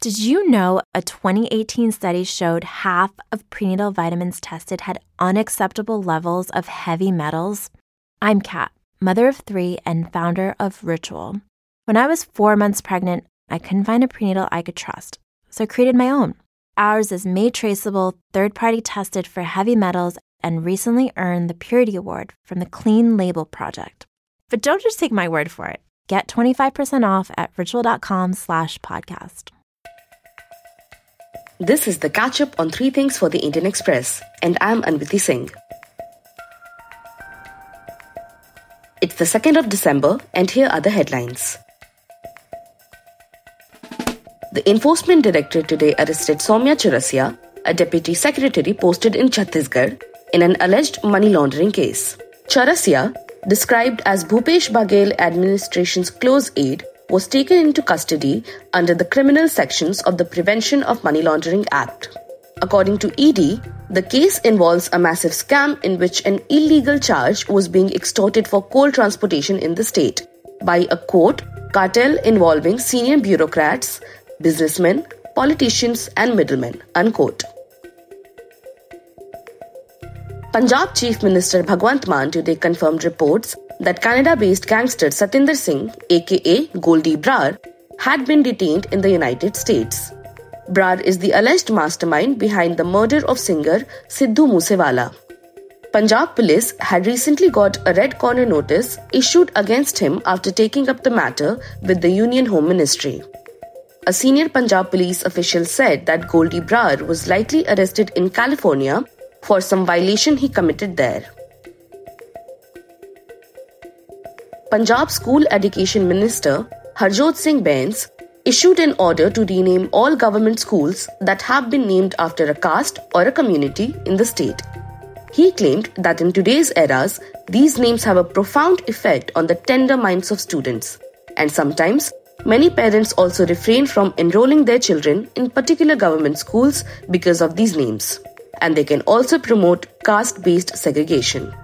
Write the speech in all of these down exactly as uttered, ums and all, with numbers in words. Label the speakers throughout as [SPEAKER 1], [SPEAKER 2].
[SPEAKER 1] Did you know a twenty eighteen study showed half of prenatal vitamins tested had unacceptable levels of heavy metals? I'm Kat, mother of three and founder of Ritual. When I was four months pregnant, I couldn't find a prenatal I could trust, so I created my own. Ours is made traceable, third-party tested for heavy metals, and recently earned the Purity Award from the Clean Label Project. But don't just take my word for it. Get twenty-five percent off at ritual.com slash podcast.
[SPEAKER 2] This is the catch-up on three things for the Indian Express, and I'm Anviti Singh. It's the second of December, and here are the headlines. The Enforcement Directorate today arrested Soumya Chaurasia, a deputy secretary posted in Chhattisgarh, in an alleged money laundering case. Chaurasia, described as Bhupesh Baghel administration's close aide, was taken into custody under the criminal sections of the Prevention of Money Laundering Act. According to E D, the case involves a massive scam in which an illegal charge was being extorted for coal transportation in the state by a, quote, cartel involving senior bureaucrats, businessmen, politicians and middlemen, unquote. Punjab Chief Minister Bhagwant Mann today confirmed reports that Canada-based gangster Satinder Singh, aka Goldie Brar, had been detained in the United States. Brar is the alleged mastermind behind the murder of singer Sidhu Moosewala. Punjab police had recently got a red corner notice issued against him after taking up the matter with the Union Home Ministry. A senior Punjab police official said that Goldie Brar was likely arrested in California for some violation he committed there. Punjab School Education Minister Harjot Singh Bains issued an order to rename all government schools that have been named after a caste or a community in the state. He claimed that in today's eras, these names have a profound effect on the tender minds of students, and sometimes many parents also refrain from enrolling their children in particular government schools because of these names, and they can also promote caste-based segregation.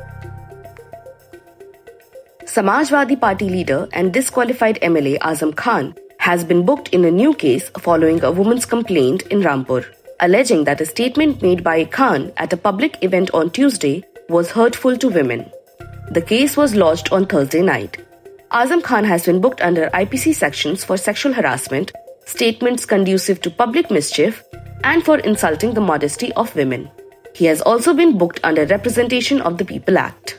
[SPEAKER 2] Samajwadi Party leader and disqualified M L A Azam Khan has been booked in a new case following a woman's complaint in Rampur, alleging that a statement made by Khan at a public event on Tuesday was hurtful to women. The case was lodged on Thursday night. Azam Khan has been booked under I P C sections for sexual harassment, statements conducive to public mischief, and for insulting the modesty of women. He has also been booked under Representation of the People Act.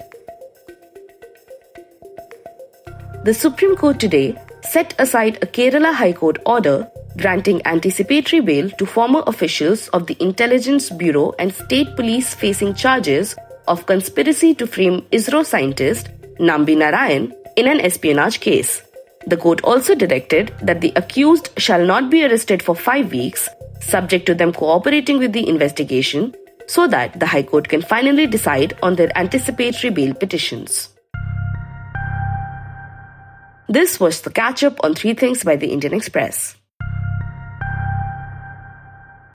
[SPEAKER 2] The Supreme Court today set aside a Kerala High Court order granting anticipatory bail to former officials of the Intelligence Bureau and State Police facing charges of conspiracy to frame ISRO scientist Nambi Narayan in an espionage case. The court also directed that the accused shall not be arrested for five weeks, subject to them cooperating with the investigation, so that the High Court can finally decide on their anticipatory bail petitions. This was the catch-up on three things by the Indian Express.